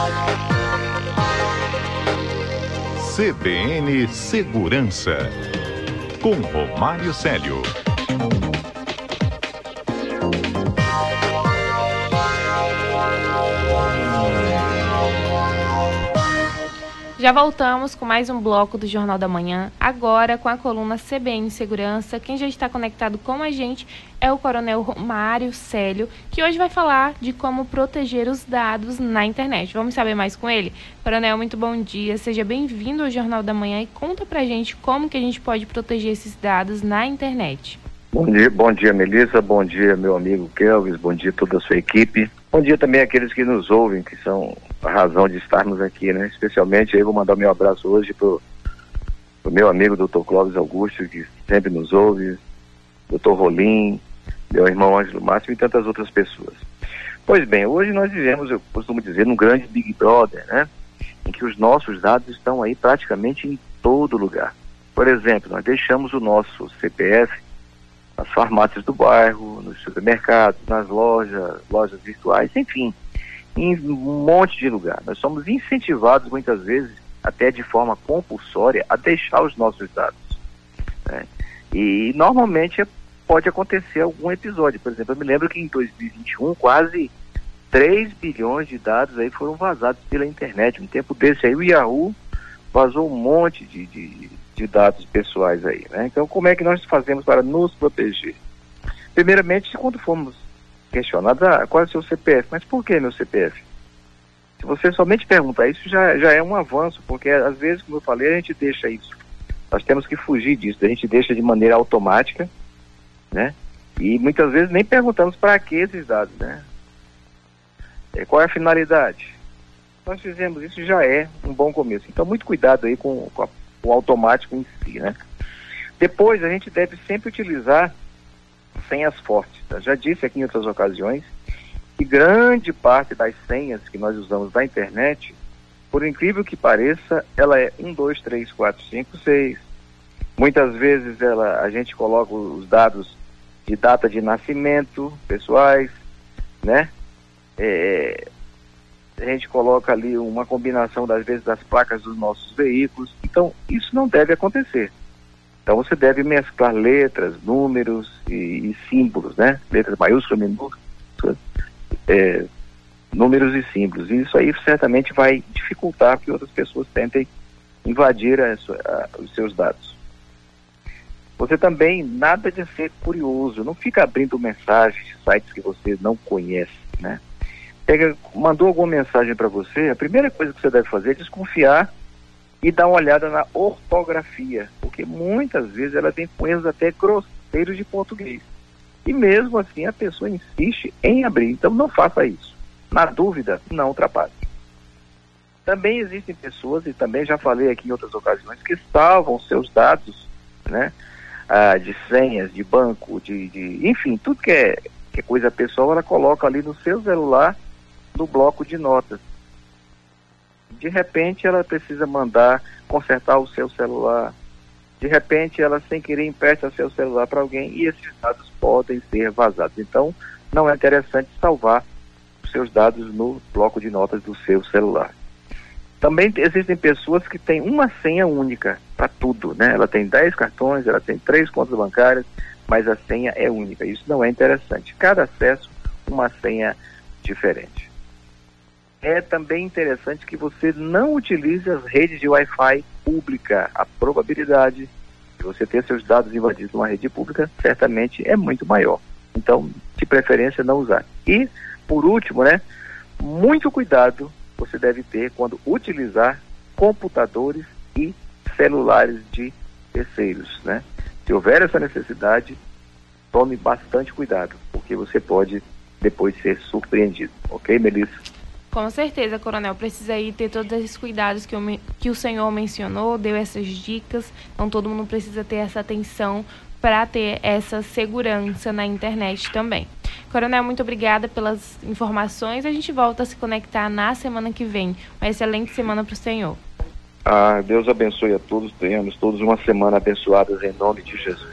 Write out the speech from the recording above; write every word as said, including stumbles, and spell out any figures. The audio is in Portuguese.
C B N Segurança, com Romário Célio. Já voltamos com mais um bloco do Jornal da Manhã, agora com a coluna C B N Segurança. Quem já está conectado com a gente é o Coronel Romário Célio, que hoje vai falar de como proteger os dados na internet. Vamos saber mais com ele? Coronel, muito bom dia, seja bem-vindo ao Jornal da Manhã e conta pra gente como que a gente pode proteger esses dados na internet. Bom dia, bom dia, Melissa, bom dia, meu amigo Kelvis, bom dia a toda a sua equipe. Bom dia também àqueles que nos ouvem, que são a razão de estarmos aqui, né? Especialmente aí vou mandar meu abraço hoje pro, pro meu amigo doutor Clóvis Augusto, que sempre nos ouve, doutor Rolim, meu irmão Ângelo Máximo e tantas outras pessoas. Pois bem, hoje nós vivemos, eu costumo dizer, num grande Big Brother, né? Em que os nossos dados estão aí praticamente em todo lugar. Por exemplo, nós deixamos o nosso C P F nas farmácias do bairro, nos supermercados, nas lojas, lojas virtuais, enfim, em um monte de lugar. Nós somos incentivados muitas vezes, até de forma compulsória, a deixar os nossos dados, né? E normalmente pode acontecer algum episódio. Por exemplo, eu me lembro que em dois mil e vinte e um quase três bilhões de dados aí foram vazados pela internet. Um tempo desse aí o Yahoo vazou um monte de, de, de dados pessoais aí, né? Então, como é que nós fazemos para nos proteger? Primeiramente, quando formos questionados, ah, qual é o seu C P F? Mas por que meu C P F? Se você somente perguntar isso, já, já é um avanço, porque às vezes, como eu falei, a gente deixa isso. Nós temos que fugir disso, a gente deixa de maneira automática, né? E muitas vezes nem perguntamos para que esses dados, né? É, qual é a finalidade? Nós fizemos isso, já é um bom começo. Então, muito cuidado aí com, com, a, com o automático em si, né? Depois, a gente deve sempre utilizar senhas fortes. Eu já disse aqui em outras ocasiões que grande parte das senhas que nós usamos na internet, por incrível que pareça, ela é um, dois, três, quatro, cinco, seis. Muitas vezes ela, a gente coloca os dados de data de nascimento pessoais, né? É, a gente coloca ali uma combinação, das vezes, das placas dos nossos veículos. Então, isso não deve acontecer. Então, você deve mesclar letras, números e, e símbolos, né? Letras maiúsculas, minúsculas, é, números e símbolos. E isso aí certamente vai dificultar que outras pessoas tentem invadir a, a, os seus dados. Você também, nada de ser curioso. Não fica abrindo mensagens de sites que você não conhece, né? Pega, mandou alguma mensagem para você, a primeira coisa que você deve fazer é desconfiar e dar uma olhada na ortografia, porque muitas vezes ela tem com erros até grosseiros de português. E mesmo assim a pessoa insiste em abrir, então não faça isso. Na dúvida, não ultrapasse. Também existem pessoas, e também já falei aqui em outras ocasiões, que salvam seus dados, né, ah, de senhas, de banco, de, de enfim, tudo que é, que é coisa pessoal, ela coloca ali no seu celular, no bloco de notas. De repente ela precisa mandar consertar o seu celular, de repente ela sem querer empresta seu celular para alguém e esses dados podem ser vazados. Então não é interessante salvar os seus dados no bloco de notas do seu celular. Também existem pessoas que têm uma senha única para tudo, né? Ela tem dez cartões, ela tem três contas bancárias, mas a senha é única. Isso não é interessante. Cada acesso, uma senha diferente. É também interessante que você não utilize as redes de Wi-Fi pública. A probabilidade de você ter seus dados invadidos numa rede pública certamente é muito maior. Então, de preferência, não usar. E, por último, né, muito cuidado você deve ter quando utilizar computadores e celulares de terceiros, né? Se houver essa necessidade, tome bastante cuidado, porque você pode depois ser surpreendido. Ok, Melissa? Com certeza, Coronel, precisa aí ter todos esses cuidados que, eu, que o senhor mencionou, deu essas dicas, então todo mundo precisa ter essa atenção para ter essa segurança na internet também. Coronel, muito obrigada pelas informações, a gente volta a se conectar na semana que vem. Uma excelente semana para o senhor. Ah, Deus abençoe a todos, tenhamos todos uma semana abençoada em nome de Jesus.